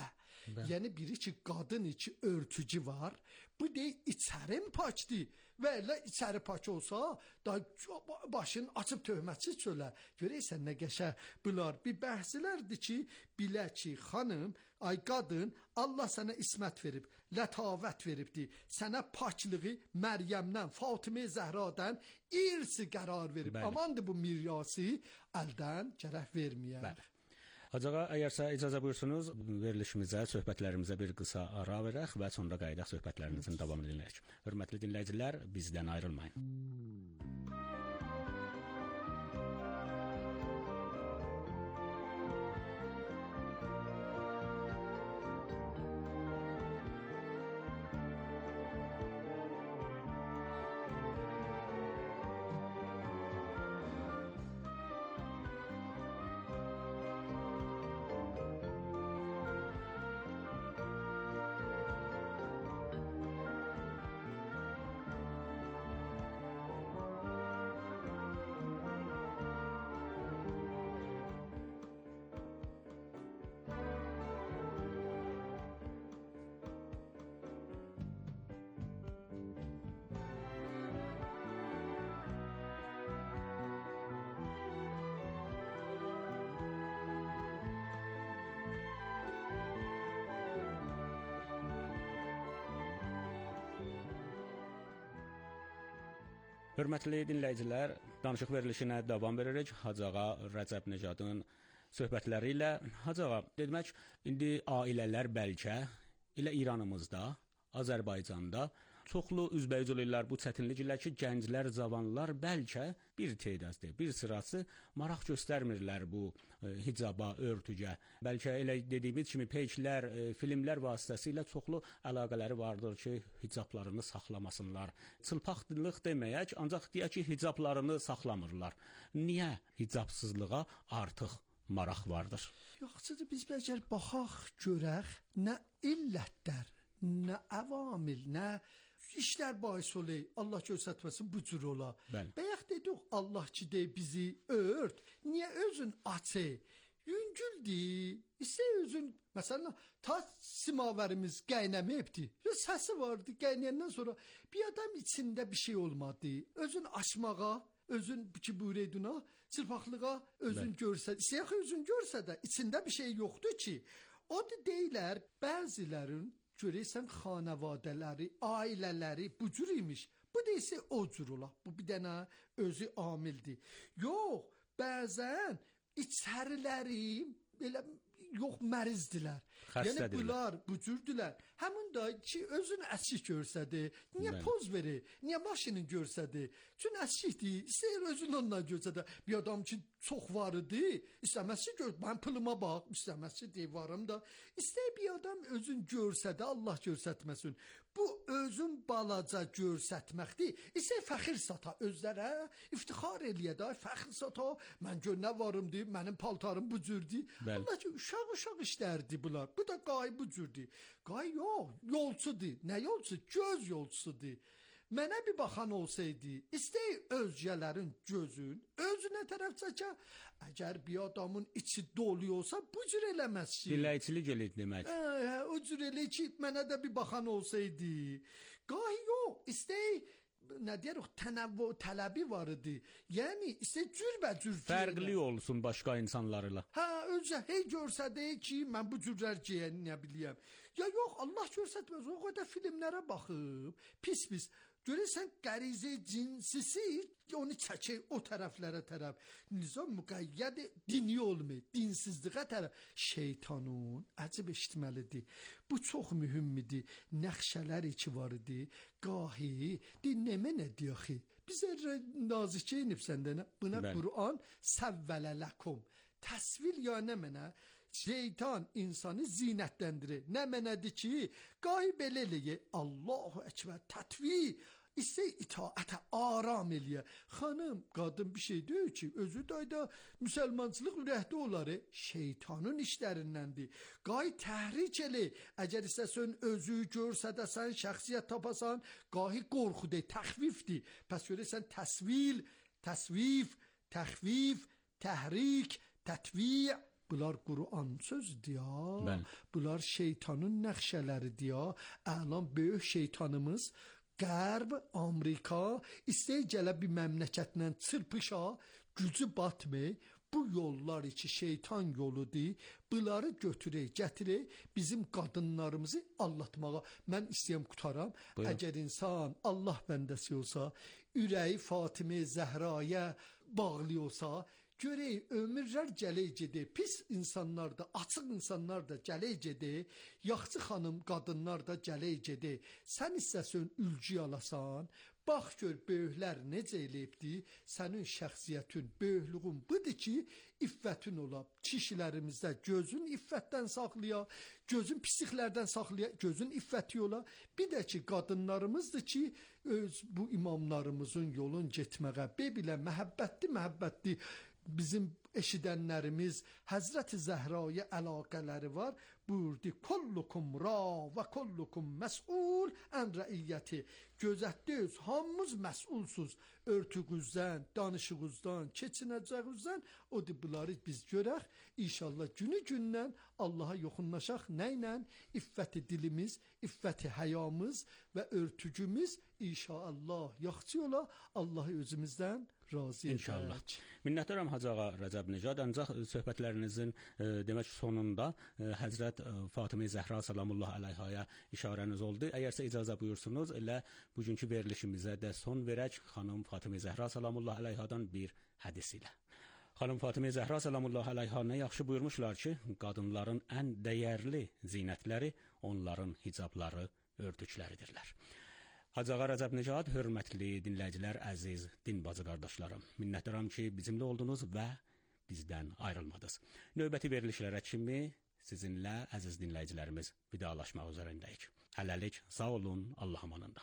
Yəni biri ki qadın içi örtücü var, bu de içərim pakdır. Və elə içəri pak olsa, da başın açıb töhmətçi çölə. Görəysən nə qəşəng bunlar bir bəhslərdir ki, bilə ki, xanım, ay qadın, Allah sənə ismət verib, lətavət veribdi. Sənə paklığı Məryəmdən, Fatimə Zəhradan irsi qərar verib. Bəli. Amandır bu miryası əldən gərək verməyək. Bəli. Hacı ağa, əgərsə icazə buyursunuz, verilişimizə, söhbətlərimizə bir qısa ara verək və sonra qayıdaq söhbətlərimizin davamını dinləyək. Hörmətli dinləyicilər, bizdən ayrılmayın. Hörmətli dinləyicilər, danışıq verilişinə davam veririk. Hacı ağa Rəcəb Nəcadın söhbətləri ilə. Hacı ağa, demək, indi ailələr bəlkə elə İranımızda, Azərbaycanda çoxlu üzbəyüzülürlər bu çətinliklər ki, gənclər, cavanlar bəlkə bir tedazdır, bir sırası maraq göstərmirlər bu e, hicaba, örtücə. Bəlkə elə dediyimiz kimi peyklər, e, filmlər vasitəsilə çoxlu əlaqələri vardır ki, hicablarını saxlamasınlar. Çılpaqlıq deməyək, ancaq deyək ki, hicablarını saxlamırlar. Niyə hicabsızlığa artıq maraq vardır? Yoxsa biz bəlkə baxaq, görək, nə illətlər, nə əvamil, nə işlər bahis olay, Allah göstərməsin bu cür ola. Bəyək dedik, Allah ki de bizi ört, niyə özün açı? Yüngüldür, isə özün, məsələn, ta simavərimiz qəynəməyibdi. Səsi vardı, qəynəyəndən sonra bir adam içində bir şey olmadı. Özün açmağa, özün ki buyurduğuna, çırpaqlığa özün Bəli. Görsə, istəyək özün görsə də içində bir şey yoxdur ki, o da deyilər, bəzilərin görəysən xanavadələri, ailələri bu cür imiş. Bu da isə o cür ola. Bu bir dənə özü amildir. Yox, bəzən içəriləri belə yox mərizdilər. Yəni bunlar bu cürdülər. Həmin də ki özün əksik görsədi. Niyə Bəli. Poz verir? Niyə maşını görsədi? Çün əsikdir. İstəyir özün onunla görsədi. Bir adam ki çox var idi. İstəməsi gör. Mən pılıma bax. İstəməsi deyə varım da. İstəyir bir adam özün görsədi. Allah görsətməsin. Bu özün balaca görsətməkdir. İstəyir fəxir sata özlərə. İftixar eləyə də. Fəxir sata. Mən gör nə varımdır. Mənim paltarım bu cürdür. Allah ki uşaq-uşaq işlərdi bunlar. Bu da qay bu cürdür. Qay yox. Yolçudur. Nə yolçusu? Göz yolçusudur. Mənə bir baxan olsaydı, istəyi özgələrin gözün, özünə tərəf çəkə, əgər bir adamın içi doluyorsa, bu cür eləməz ki. Diləkçilik eləyir demək. Hə, o cür eləyir ki, mənə də bir baxan olsaydı. Qahi yox, istəyi, nə deyərək, tənəvvü tələbi var idi. Yəni, istəyi cürbəcür. Fərqli olsun başqa insanlarla. Hə, özə, hey görsədi ki, mən bu cürlər geyəni nə biliyəm. Ya yox, Allah görsətməz, o qədər filmlərə baxıb, pis-pis. Görürsən qərizə cinsisi onu çəkir o tərəflərə tərəf. Nizam müqəyyəd dini olmur, dinsizliğə tərəf. Şeytanın əcəb eşitməlidir. Bu çox mühümmidir. Nəxşələr ki var idi. Qahi dinləmə nə deyəxi. Bizə nazikə inib səndə. Buna Qur'an səvvələ ləkum. Təsvil ya nə mənə? Şeytan insanı zinətləndirir. Nə mənədir ki, qahi belə eləyə. Allahu Ekber, tətvi. İstə itaətə aram eləyə. Xanım, qadın bir şey deyir ki, özü dayda müsəlmançılıq ürəkdə olar. Şeytanın işlərindəndir. Qahi təhrik elə. Əgər istəsən özü görsədəsən, şəxsiyyət tapasan, qahi qorxudur, təxvifdir. Pəs görürsən təsvil, təsvif, təxvif, təhrik, tətvi. Bunlar Quran sözdür ya. Bəli. Bunlar şeytanın nəqşələridir ya. Əlan böyük şeytanımız Qərb, Amerika istəyə gələ bir məmləkətlə çırpışa, gücü batmır. Bu yollar içi şeytan yoludur. Bunları götürək, gətirək, bizim qadınlarımızı allatmağa. Mən istəyəm qutaram. Buyurun. Əgər insan Allah bəndəsi olsa, ürəyi Fatimə Zəhraya bağlı olsa, görək ömürlər gələk gedək. Pis insanlar da, açıq insanlar da gələk gedək. Yaxşı xanım, qadınlar da gələk gedək. Sən istəsən ülgü alasan, bax gör böyüklər necə eləyibdi, sənin şəxsiyyətin, böyüklüğün budur ki, iffətin ola. Kişilərimizdə gözün iffətdən saxlaya, gözün pisliklərdən saxlaya, gözün iffəti ola. Bir də ki, qadınlarımızdır ki, öz bu imamlarımızın yolun getməyə, bebilə məhəbbətli, məhəbbətli bizim eşidənlərimiz Həzrəti Zəhraya əlaqələri var. Buyurdu, kollukum ra və kollukum məs'ul ən rəiyyəti. Gözətdiniz, hamımız məsulsuz. Örtüqüzdən, danışığızdan, keçinəcəyinizdən. O da bunları biz görək. İnşallah günü gündən Allaha yoxunlaşaq. Nəylə? İffəti dilimiz, iffəti həyamız və örtücümüz inşallah yaxşı ola. Allahı özümüzdən razı İnşallah. edək. Minnətdaram Hacı ağa Rəcəb Nicad. Ancaq söhbətlərinizin e, demək sonunda e, Həzrət e, Fatimə Zəhra salamullah əleyhaya işarəniz oldu. Əgərsə icazə buyursunuz, elə bugünkü verilişimizə də son verək xanım Fatimə Zəhra salamullah əleyhadan bir hədis ilə. Xanım Fatimə Zəhra salamullah əleyha nə yaxşı buyurmuşlar ki, qadınların ən dəyərli zinətləri onların hicabları, örtükləridirlər. Hacı ağa Rəcəb Nicad, hörmətli dinləyicilər, əziz din bacı qardaşlarım, minnətdaram ki, bizimlə oldunuz və bizdən ayrılmadınız. Növbəti verilişlərə kimi sizinlə əziz dinləyicilərimiz vidalaşmaq üzərindəyik. Hələlik sağ olun, Allah amanında.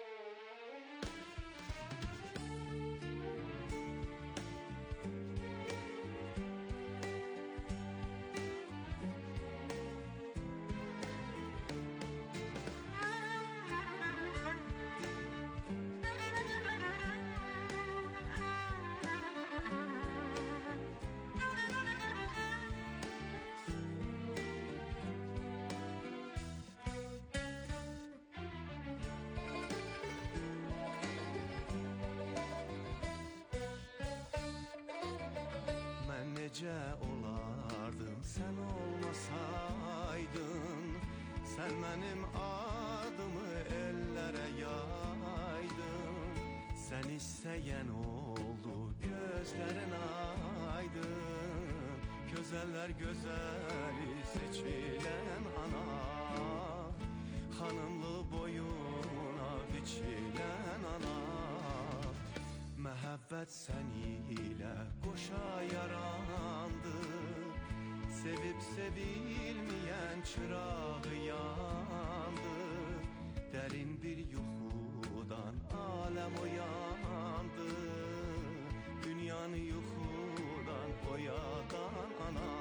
Necə olardım sən olmasaydın, sən mənim adımı ellərə yaydın. Sən istəyən oldu gözlərin aydın, gözəllər gözəli seçilən ana, xanımlı boyuna biçilən ana. Məhəbbət səni ilə qoşa yarandı, sevib sevilməyən çırağı yandı. Dərin bir yuxudan aləm oyandı, dünyanı yuxudan oyadan ana.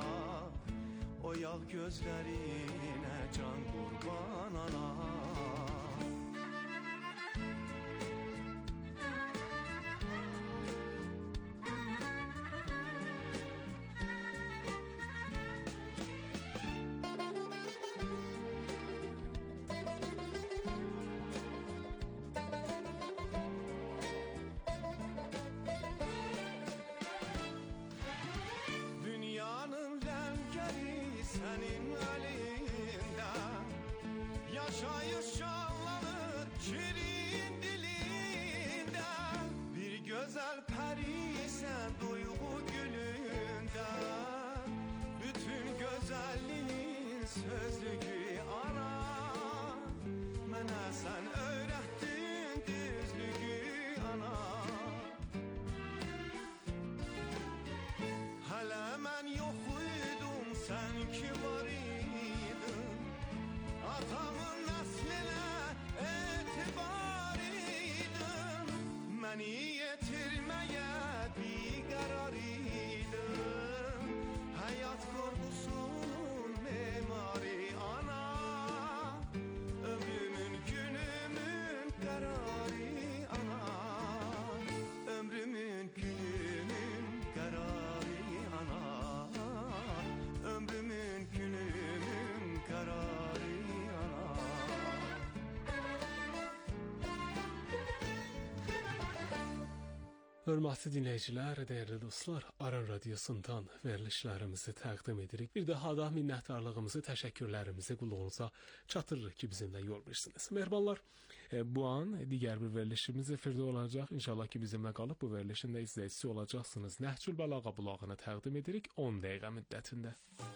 Oyaq gözlərinə can qurban ana. Sənin əlində yaşayış şanlanır şirin dilində. Bir gözəl pərisən duyğu gülündə, bütün gözəlliyin sözlüyü ana. Mənə sən öyrətdin düzlüyü ana. Hələ mən yox idim, sən ki var idin. Atamın nəslinə etibar idin. Məni yetirməyə biqərar idin. Həyat qorxusun memari ana. Ömrümün günümün qərarı ana. Ömrümün günümün qərarı ana. Hörmətli dinləyicilər, dəyərli dostlar, Aran Radiosundan verilişlərimizi təqdim edirik. Bir daha da minnətdarlığımızı, təşəkkürlərimizi qulağınıza çatdırırıq ki, bizimlə yol verirsiniz. Mehribanlar, bu an digər bir verilişimiz efirdə olacaq. İnşallah ki, bizimlə qalıb bu verilişin də izləyicisi olacaqsınız. Nəhcül Bəlağa bulağını təqdim edirik on dəqiqə müddətində.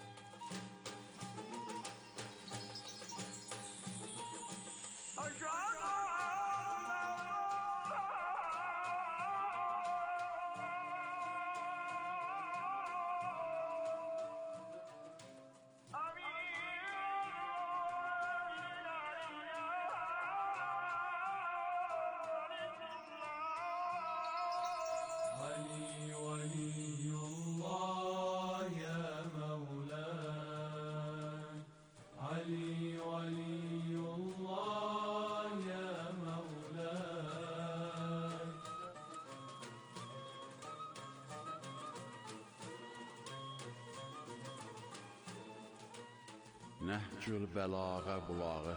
Nəhcül Bəlağa bulağı.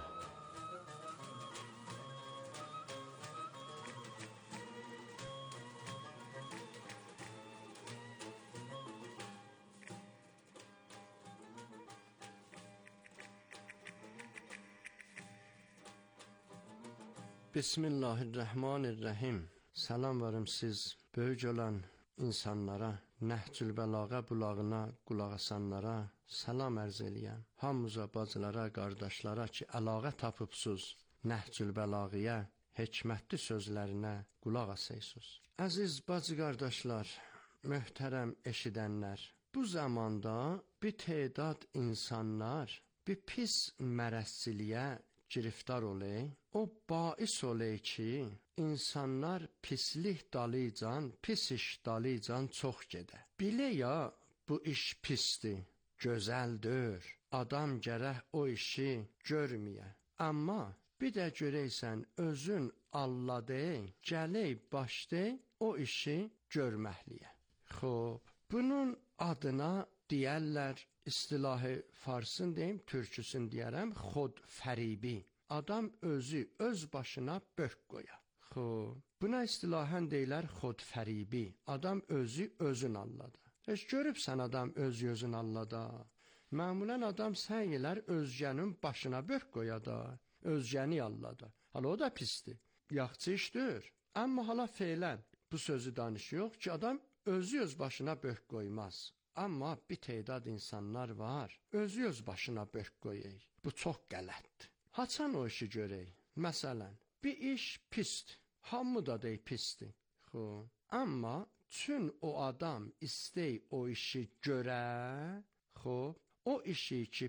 Bismillahirrahmanirrahim. Salam varım siz böyük olan insanlara, Nəhcül Bəlağa bulağına qulaq asanlara salam ərz eləyəm. Hamıza, bacılara, qardaşlara ki, əlaqə tapıbsız Nəhcül Bəlağıya, hikmətli sözlərinə qulaq asayısınız. Əziz bacı qardaşlar, möhtərəm eşidənlər, bu zamanda bir tədad insanlar bir pis mərəzçiliyə giriftar olay, o bais olay ki, insanlar pislik dalıcan, pis iş dalıcan çox gedə. Bilə ya bu iş pisdir, gözəldir, adam gərək o işi görməyə. Amma bir də görəysən özün Allah dey, gələk başday o işi görməkliyə. Xob, bunun adına deyərlər, istilahı farsın deyim, türküsün deyərəm, xodfəribi. Adam özü öz başına bök qoya. Xob, buna istilahən deyilər xodfəribi. Adam özü özün allada. Heç görübsən adam özü özün allada. Məmulən adam sən elər özgənin başına bök qoya da, özgəni allada. Hala o da pisdir, yaxçı işdir. Amma hala feylən bu sözü danışıyor ki, adam özü öz başına bök qoymaz. Amma bir tədad insanlar var, özü öz başına bök qoyur. Bu çox qələtdir. Haçan o işi görək. Məsələn, bir iş pisdir, hamı da dey pisdir. Xob, amma çün o adam istey o işi görə, xob, o işi ki